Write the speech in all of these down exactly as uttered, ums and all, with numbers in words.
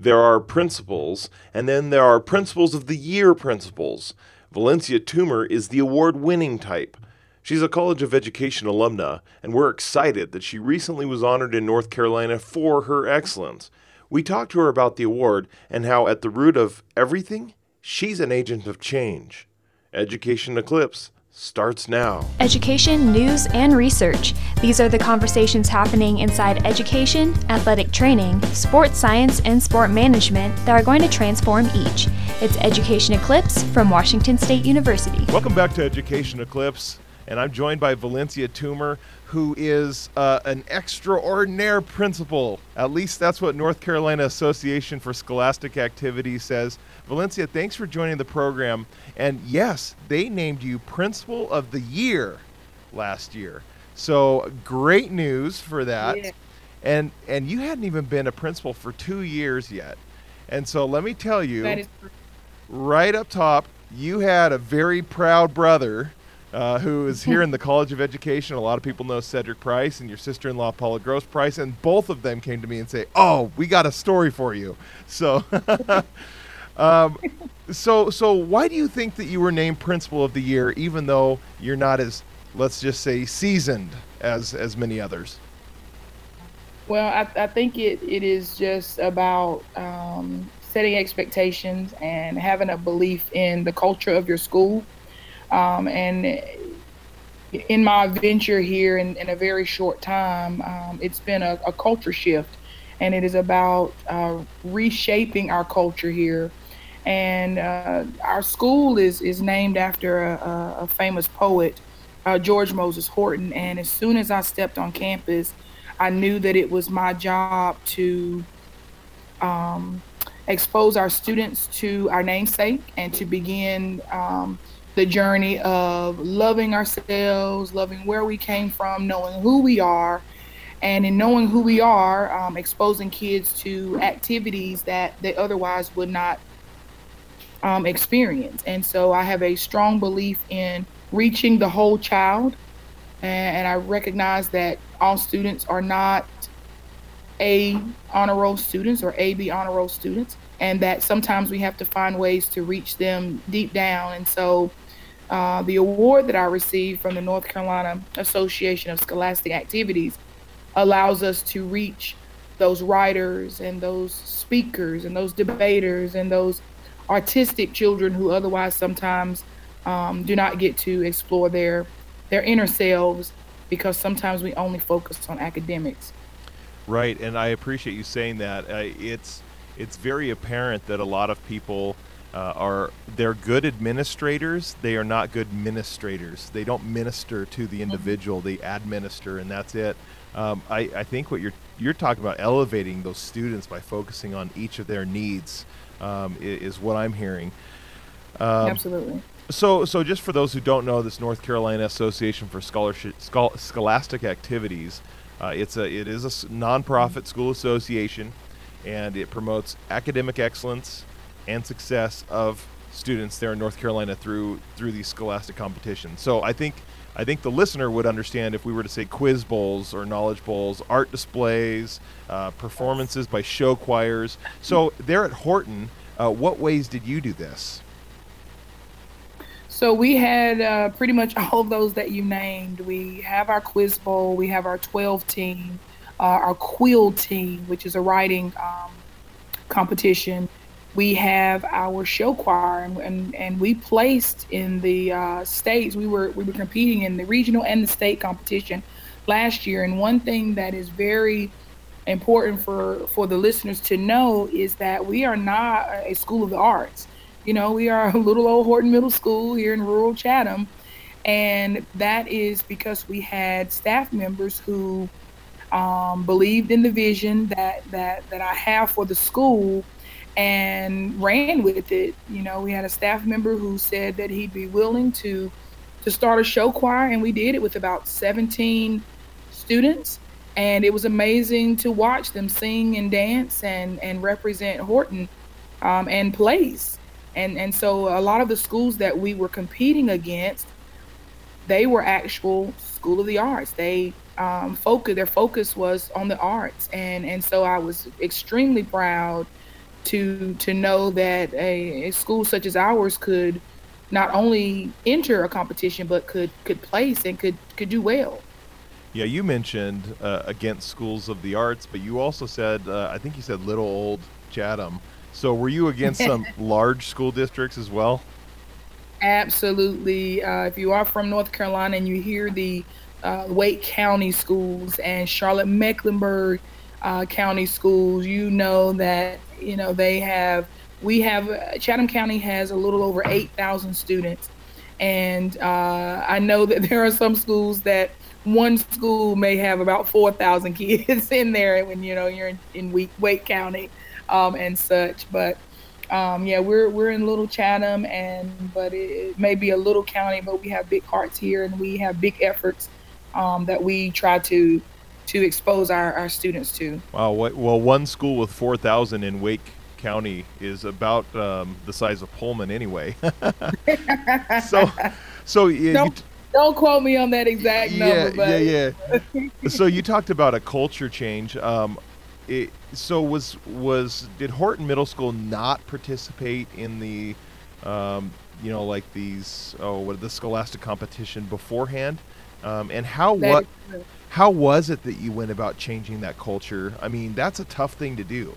There are principals, and then there are Principals of the Year principals. Valencia Toomer is the award-winning type. She's a College of Education alumna, and we're excited that she recently was honored in North Carolina for her excellence. We talked to her about the award and how at the root of everything, she's an agent of change. Education Eclipse starts now. Education, news, and research. These are the conversations happening inside education, athletic training, sports science, and sport management that are going to transform each. It's Education Eclipse from Washington State University. Welcome back to Education Eclipse, and I'm joined by Valencia Toomer, who is uh, an extraordinaire principal. At least that's what North Carolina Association for Scholastic Activities says. Valencia, thanks for joining the program. And yes, they named you Principal of the Year last year. So great news for that. Yeah. And and you hadn't even been a principal for two years yet. And so let me tell you, that is right up top, you had a very proud brother Uh, who is here in the College of Education. A lot of people know Cedric Price and your sister-in-law, Paula Gross Price, and both of them came to me and say, oh, we got a story for you. So, um, so, so why do you think that you were named Principal of the Year, even though you're not as, let's just say, seasoned as, as many others? Well, I, I think it, it is just about um, setting expectations and having a belief in the culture of your school. Um, and in my venture here in, in a very short time, um, it's been a, a culture shift, and it is about uh, reshaping our culture here. And uh, our school is, is named after a, a famous poet, uh, George Moses Horton. And as soon as I stepped on campus, I knew that it was my job to um, expose our students to our namesake and to begin um, the journey of loving ourselves, loving where we came from, knowing who we are, and in knowing who we are, um, exposing kids to activities that they otherwise would not um, experience. And so I have a strong belief in reaching the whole child, and, and I recognize that all students are not A honor roll students or A B honor roll students, and that sometimes we have to find ways to reach them deep down. And so Uh, the award that I received from the North Carolina Association of Scholastic Activities allows us to reach those writers and those speakers and those debaters and those artistic children who otherwise sometimes um, do not get to explore their their inner selves, because sometimes we only focus on academics. Right, and I appreciate you saying that. Uh, it's it's very apparent that a lot of people Uh, are they're good administrators, they are not good ministrators. They don't minister to the individual, they administer, and that's it. Um, I, I think what you're you're talking about, elevating those students by focusing on each of their needs, um, is, is what I'm hearing. Um, Absolutely. So, so just for those who don't know, this North Carolina Association for Scholarship Schol- Scholastic Activities, uh, it's a it is a s- nonprofit school association, and it promotes academic excellence and success of students there in North Carolina through through these scholastic competitions. So I think I think the listener would understand if we were to say quiz bowls or knowledge bowls, art displays, uh, performances by show choirs. So there at Horton, uh, what ways did you do this? So we had uh, pretty much all of those that you named. We have our quiz bowl, we have our twelve team, uh, our quill team, which is a writing um, competition. We have our show choir, and, and, and we placed in the uh, states. We were we were competing in the regional and the state competition last year. And one thing that is very important for, for the listeners to know is that we are not a school of the arts. You know, we are a little old Horton Middle School here in rural Chatham, and that is because we had staff members who um, believed in the vision that that that I have for the school, and ran with it. You know, we had a staff member who said that he'd be willing to to start a show choir, and we did it with about seventeen students, and it was amazing to watch them sing and dance and and represent Horton um, and place. And and so a lot of the schools that we were competing against, they were actual School of the Arts. They um, focus their focus was on the arts, and and so I was extremely proud to to know that a, a school such as ours could not only enter a competition but could could place and could could do well. Yeah, you mentioned uh, against schools of the arts, but you also said, uh, I think you said little old Chatham. So were you against some large school districts as well? Absolutely. Uh, if you are from North Carolina and you hear the uh, Wake County schools and Charlotte Mecklenburg uh, County schools, you know that you know they have. We have uh, Chatham County has a little over eight thousand students, and uh, I know that there are some schools that one school may have about four thousand kids in there when you know you're in, in Wake, Wake County um, and such. But um, yeah, we're we're in Little Chatham, and but it, it may be a little county, but we have big hearts here, and we have big efforts um, that we try to to expose our, our students to. Wow. What, well, one school with four thousand in Wake County is about um, the size of Pullman anyway. so, so yeah, don't, you t- don't quote me on that exact yeah, number. But yeah, yeah. So you talked about a culture change. Um, it, so was was did Horton Middle School not participate in the, um, you know, like these oh, what the Scholastic competition beforehand? Um, and how that what is true. how was it that you went about changing that culture? I mean, that's a tough thing to do.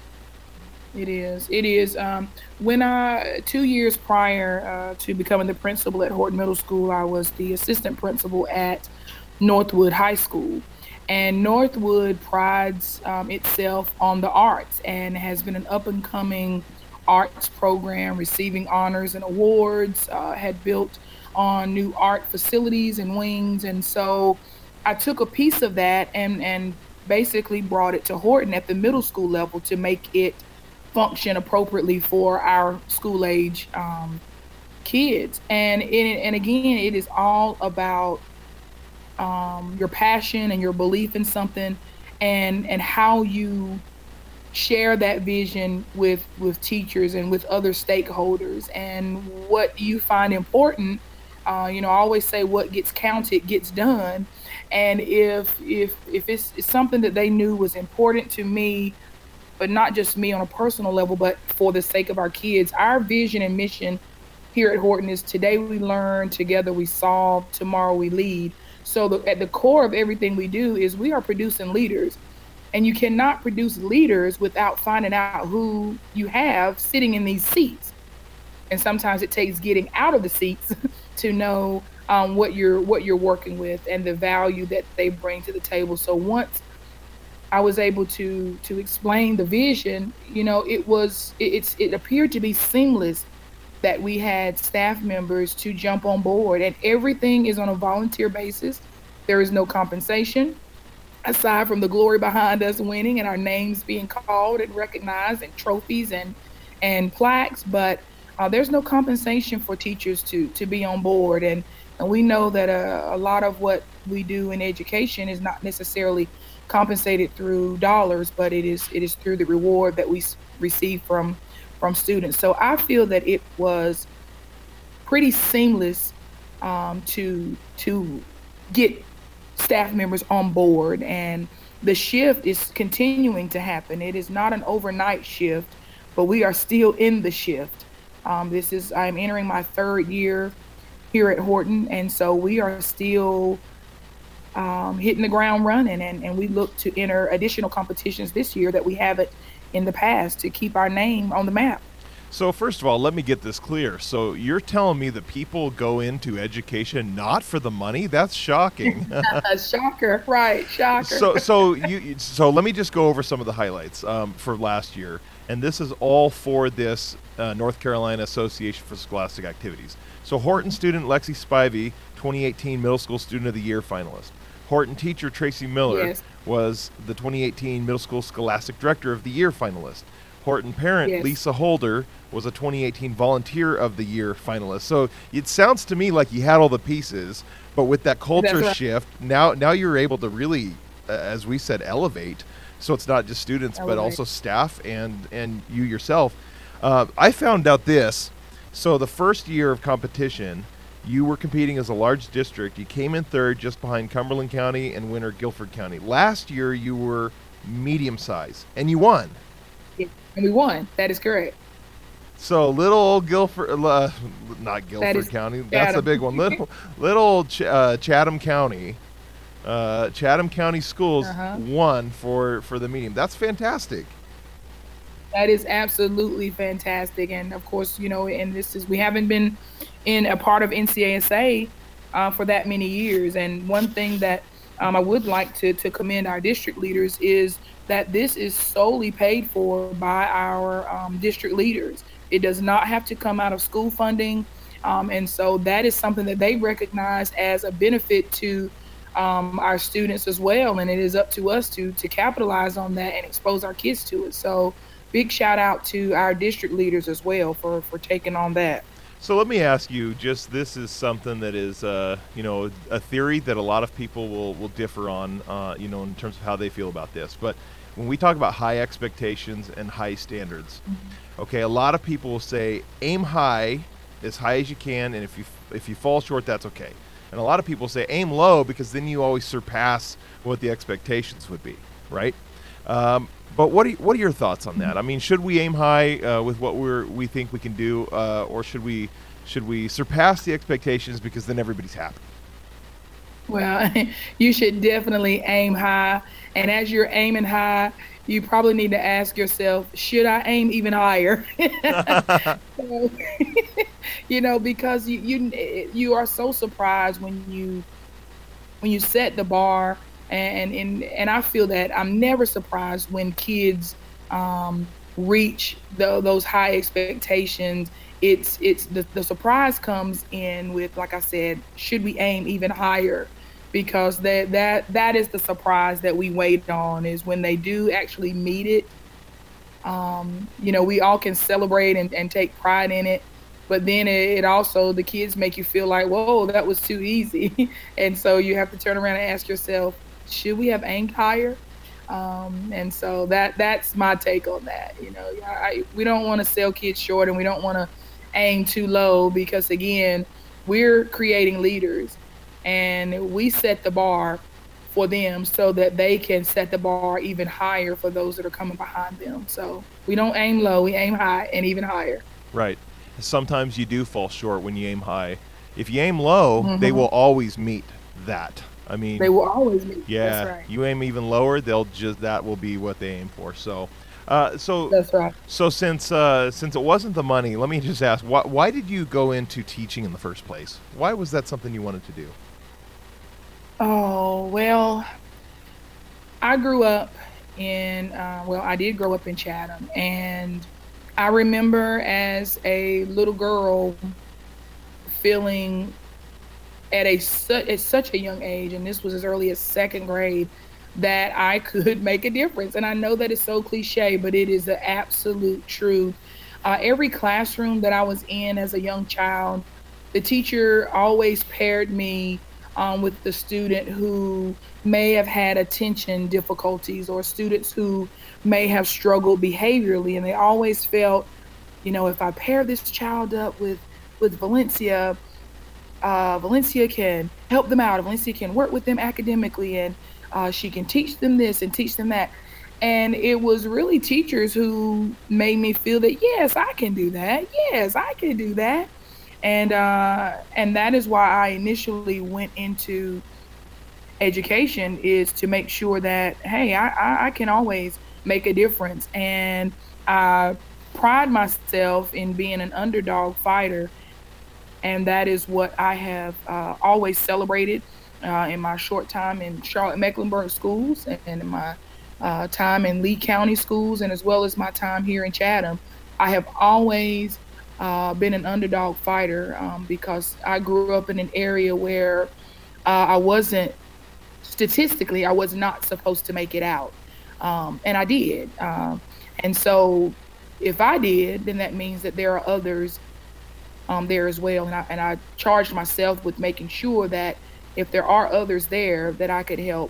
It is. It is. Um, when I two years prior uh, to becoming the principal at Horton Middle School, I was the assistant principal at Northwood High School, and Northwood prides um, itself on the arts and has been an up and coming arts program, receiving honors and awards. Uh, had built on new art facilities and wings, and so I took a piece of that and and basically brought it to Horton at the middle school level to make it function appropriately for our school age um, kids. And it, and again, it is all about um, your passion and your belief in something, and and how you share that vision with with teachers and with other stakeholders, and what you find important. Uh, you know, I always say what gets counted gets done. And if if if it's, it's something that they knew was important to me, but not just me on a personal level, but for the sake of our kids. Our vision and mission here at Horton is today we learn, together we solve, tomorrow we lead. So the, at the core of everything we do is we are producing leaders. And you cannot produce leaders without finding out who you have sitting in these seats. And sometimes it takes getting out of the seats to know um, what you're what you're working with and the value that they bring to the table. So once I was able to to explain the vision, you know, it was it, it's it appeared to be seamless that we had staff members to jump on board, and everything is on a volunteer basis. There is no compensation aside from the glory behind us winning and our names being called and recognized and trophies and and plaques, but uh, there's no compensation for teachers to to be on board. And, and we know that uh, a lot of what we do in education is not necessarily compensated through dollars, but it is it is through the reward that we s- receive from from students. So I feel that it was pretty seamless um, to to get staff members on board, and the shift is continuing to happen. It is not an overnight shift, but we are still in the shift. Um, this is I'm entering my third year here at Horton, and so we are still um, hitting the ground running, and, and we look to enter additional competitions this year that we haven't in the past to keep our name on the map. So first of all, let me get this clear. So you're telling me that people go into education not for the money? That's shocking. Shocker, right? Shocker. So so you so let me just go over some of the highlights um, for last year, and this is all for this uh, North Carolina Association for Scholastic Activities. So Horton student Lexi Spivey, twenty eighteen Middle School Student of the Year finalist. Horton teacher Tracy Miller Yes. was the twenty eighteen Middle School Scholastic Director of the Year finalist. Horton parent Yes. Lisa Holder was a twenty eighteen Volunteer of the Year finalist. So it sounds to me like you had all the pieces, but with that culture That's right. shift, now now you're able to really, uh, as we said, elevate. So it's not just students, but Elevate. also staff and and you yourself. Uh, I found out this. So the first year of competition, you were competing as a large district. You came in third, just behind Cumberland County and winner Guilford County. Last year, you were medium size, and you won. Yeah, and we won. That is correct. So little old Guilford, uh, not Guilford is County. That's the Chatham. big one. Little little old Ch- uh, Chatham County, uh, Chatham County Schools Uh-huh. won for for the medium. That's fantastic. That is absolutely fantastic. And of course, you know, and this is, we haven't been in a part of N C A S A uh, for that many years. And one thing that um, I would like to, to commend our district leaders is that this is solely paid for by our um, district leaders. It does not have to come out of school funding. Um, and so that is something that they recognize as a benefit to um, our students as well. And it is up to us to to capitalize on that and expose our kids to it. So big shout out to our district leaders as well for, for taking on that. So let me ask you, just this is something that is, uh, you know, a theory that a lot of people will, will differ on, uh, you know, in terms of how they feel about this. But when we talk about high expectations and high standards, mm-hmm. okay, a lot of people will say aim high, as high as you can, and if you if you fall short, that's okay. And a lot of people say aim low because then you always surpass what the expectations would be, right? Um, But what are, what are your thoughts on that? I mean, should we aim high uh, with what we're we think we can do, uh, or should we should we surpass the expectations because then everybody's happy? Well, you should definitely aim high, and as you're aiming high, you probably need to ask yourself, should I aim even higher? So, you know, because you, you you are so surprised when you when you set the bar. And, and and I feel that I'm never surprised when kids um, reach the, those high expectations. It's it's the, the surprise comes in with, like I said, should we aim even higher? Because that that that is the surprise that we wait on, is when they do actually meet it. Um, you know, we all can celebrate and, and take pride in it. But then it, it also, the kids make you feel like, whoa, that was too easy. And so you have to turn around and ask yourself, should we have aimed higher? Um, and so that that's my take on that. You know, I, we don't want to sell kids short, and we don't want to aim too low, because again, we're creating leaders, and we set the bar for them so that they can set the bar even higher for those that are coming behind them. So we don't aim low, we aim high and even higher. Right. Sometimes you do fall short when you aim high. If you aim low, Mm-hmm. they will always meet that. I mean, They will always meet. yeah, That's right. you aim even lower, they'll just that will be what they aim for. So, uh, so That's right. so since uh, since it wasn't the money, let me just ask, why why did you go into teaching in the first place? Why was that something you wanted to do? Oh, well, I grew up in, uh, well, I did grow up in Chatham, and I remember as a little girl feeling at a su- at such a young age, and this was as early as second grade, that I could make a difference. And I know that it's so cliche, but it is the absolute truth. Uh, every classroom that I was in as a young child, the teacher always paired me um, with the student who may have had attention difficulties, or students who may have struggled behaviorally. And they always felt, you know, if I pair this child up with, with Valencia, uh, Valencia can help them out. Valencia can work with them academically, and uh, she can teach them this and teach them that. And it was really teachers who made me feel that, yes, I can do that. Yes, I can do that. And uh, and that is why I initially went into education, is to make sure that, hey, I, I, I can always make a difference. And I pride myself in being an underdog fighter. And that is what I have uh, always celebrated uh, in my short time in Charlotte-Mecklenburg schools, and in my uh, time in Lee County schools, and as well as my time here in Chatham. I have always uh, been an underdog fighter um, because I grew up in an area where uh, I wasn't, statistically, I was not supposed to make it out. Um, and I did. Um, and so if I did, then that means that there are others um, there as well. And I, and I charged myself with making sure that if there are others there, that I could help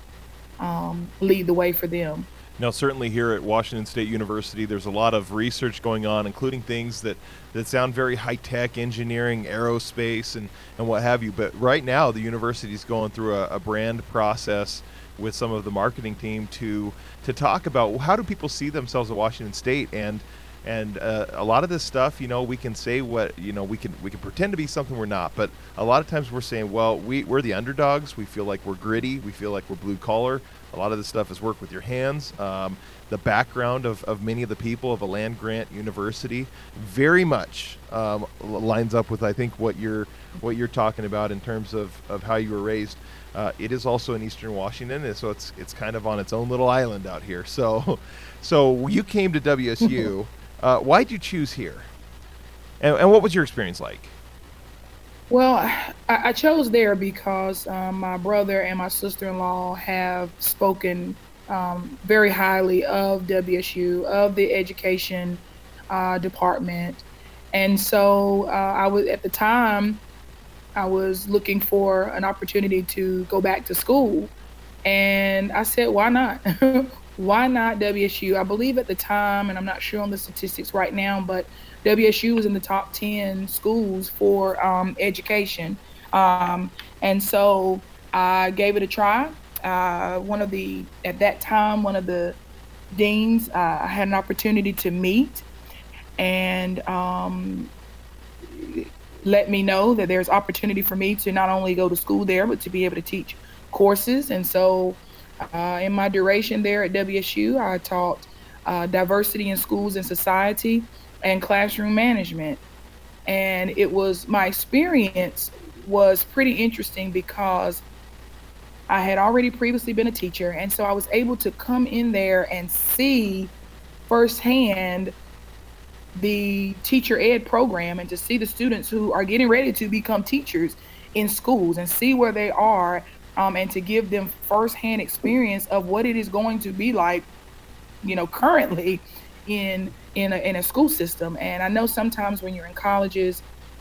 um, lead the way for them. Now, certainly here at Washington State University, there's a lot of research going on, including things that, that sound very high-tech, engineering, aerospace, and, and what have you. But right now, the university is going through a, a brand process with some of the marketing team to to talk about how do people see themselves at Washington State, and and uh, a lot of this stuff, you know, we can say what, you know, we can we can pretend to be something we're not, but a lot of times we're saying, well, we we're the underdogs. We feel like we're gritty. We feel like we're blue collar. A lot of this stuff is work with your hands. Um, the background of, of many of the people of a land grant university very much um, lines up with, I think, what you're what you're talking about in terms of, of how you were raised. Uh, it is also in Eastern Washington, and so it's it's kind of on its own little island out here. So, so you came to W S U. uh, why did you choose here? And, and what was your experience like? Well, I, I chose there because um, my brother and my sister-in-law have spoken um, very highly of W S U, of the education uh, department. And so uh, I was, at the time, I was looking for an opportunity to go back to school. And I said, why not? Why not W S U? I believe at the time, and I'm not sure on the statistics right now, but W S U was in the top ten schools for um, education. Um, and so I gave it a try. Uh, one of the, at that time, one of the deans uh, I had an opportunity to meet and um, let me know that there's opportunity for me to not only go to school there, but to be able to teach courses. And so uh, in my duration there at W S U, I taught uh, diversity in schools and society and classroom management. And it was, my experience was pretty interesting because I had already previously been a teacher. And so I was able to come in there and see firsthand the teacher ed program and to see the students who are getting ready to become teachers in schools and see where they are, um, and to give them firsthand experience of what it is going to be like, you know, currently in in a, in a school system. And I know sometimes when you're in colleges,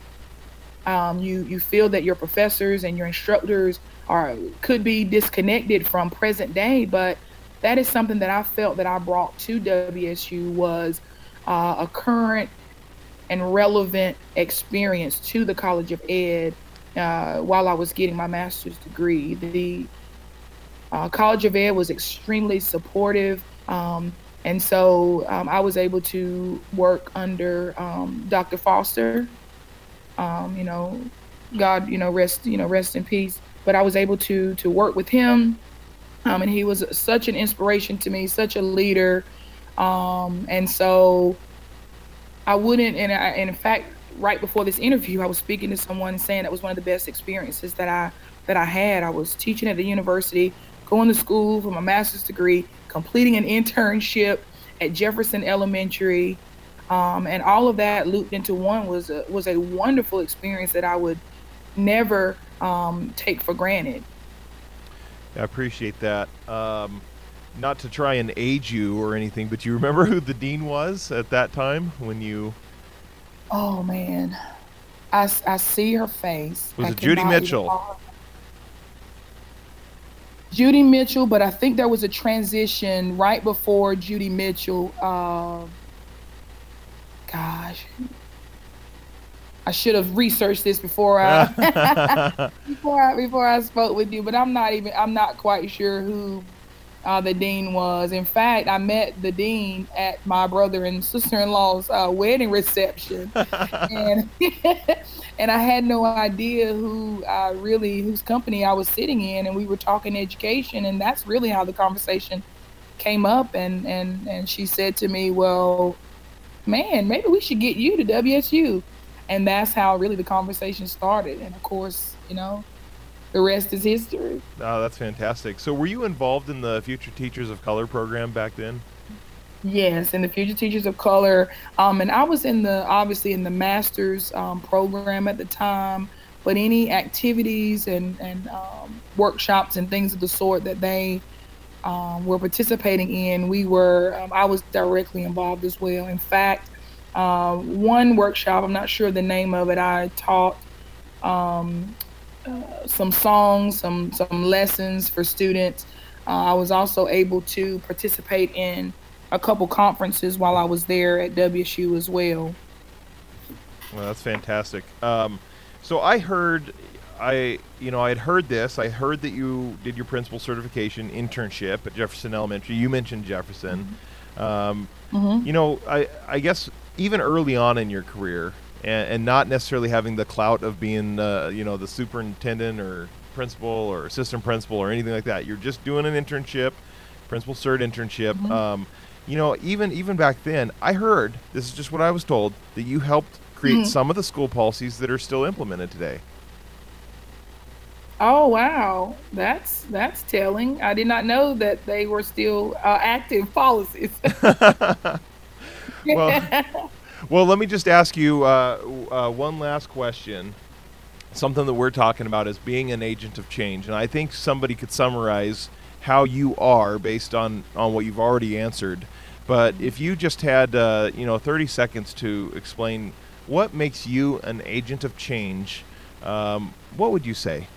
um, you you feel that your professors and your instructors are could be disconnected from present day, but that is something that I felt that I brought to W S U was uh, a current and relevant experience to the College of Ed uh, while I was getting my master's degree. The uh, College of Ed was extremely supportive. Um, And so um, I was able to work under um, Doctor Foster. Um, you know, God, you know, rest, you know, rest in peace. But I was able to to work with him, um, and he was such an inspiration to me, such a leader. Um, and so I wouldn't. And, I, and in fact, right before this interview, I was speaking to someone saying that was one of the best experiences that I that I had. I was teaching at the university, going to school for my master's degree, completing an internship at Jefferson Elementary, um, and all of that looped into one was a, was a wonderful experience that I would never um, take for granted. I appreciate that. Um, not to try and age you or anything, but do you remember who the dean was at that time when you... Oh, man. I, I see her face. Was I it Judy cannot even Mitchell? call her. Judy Mitchell, but I think there was a transition right before Judy Mitchell. Uh, gosh, I should have researched this before I before I before I spoke with you. But I'm not even I'm not quite sure who uh, the dean was. In fact, I met the dean at my brother and sister-in-law's uh, wedding reception, and and I had no idea who uh, really whose company I was sitting in, and we were talking education, and that's really how the conversation came up. And and and she said to me, "Well, man, maybe we should get you to W S U," and that's how really the conversation started. And of course, you know, the rest is history. Oh, that's fantastic. So were you involved in the Future Teachers of Color program back then? Yes, in the Future Teachers of Color. Um, and I was in the, obviously in the master's um, program at the time, but any activities and, and um, workshops and things of the sort that they um, were participating in, we were, um, I was directly involved as well. In fact, uh, one workshop, I'm not sure the name of it, I taught um, uh, some songs, some, some lessons for students. Uh, I was also able to participate in a couple conferences while I was there at W S U as well. Well, that's fantastic. Um, so I heard I, you know, I had heard this. I heard that you did your principal certification internship at Jefferson Elementary. You mentioned Jefferson. Mm-hmm. Um, mm-hmm. You know, I, I guess even early on in your career, and, and not necessarily having the clout of being, uh, you know, the superintendent or principal or assistant principal or anything like that. You're just doing an internship, principal cert internship. Mm-hmm. Um, you know, even even back then, I heard, this is just what I was told, that you helped create mm-hmm. some of the school policies that are still implemented today. Oh, wow. That's that's telling. I did not know that they were still uh, active policies. well, well, let me just ask you uh, uh, one last question. Something that we're talking about is being an agent of change. And I think somebody could summarize how you are based on, on what you've already answered. But if you just had, uh, you know, thirty seconds to explain what makes you an agent of change, um, what would you say?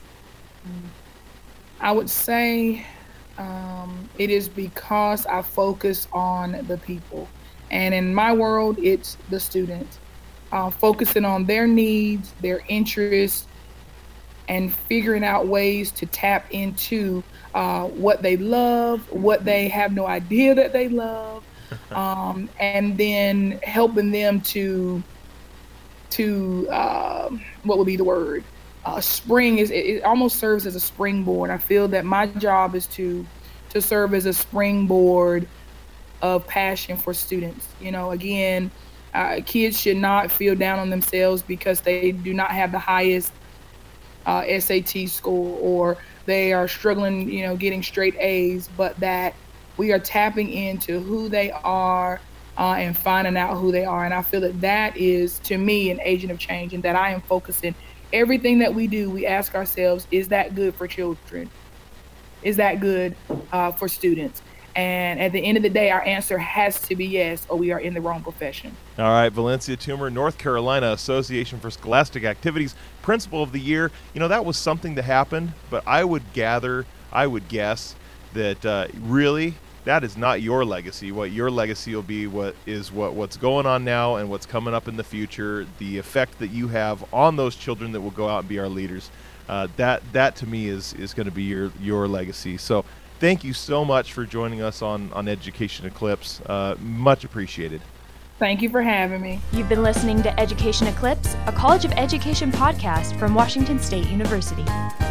I would say um, it is because I focus on the people. And in my world, it's the students. Uh, focusing on their needs, their interests, and figuring out ways to tap into uh, what they love, what they have no idea that they love, um, and then helping them to, to uh, what would be the word? Uh, spring is, it, it almost serves as a springboard. I feel that my job is to, to serve as a springboard of passion for students. You know, again, uh, kids should not feel down on themselves because they do not have the highest uh, S A T score, or they are struggling, you know, getting straight A's, but that we are tapping into who they are uh, and finding out who they are. And I feel that that is, to me, an agent of change, and that I am focusing everything that we do. We ask ourselves, is that good for children? Is that good uh, for students? And at the end of the day, our answer has to be yes, or we are in the wrong profession. All right, Valencia Toomer, North Carolina Association for Scholastic Activities, Principal of the Year. You know, that was something that happened, but I would gather, I would guess that uh, really that is not your legacy. What your legacy will be what is what, what's going on now and what's coming up in the future, the effect that you have on those children that will go out and be our leaders. Uh, that, that to me is, is going to be your, your legacy. So thank you so much for joining us on, on Education Eclipse. Uh, much appreciated. Thank you for having me. You've been listening to Education Eclipse, a College of Education podcast from Washington State University.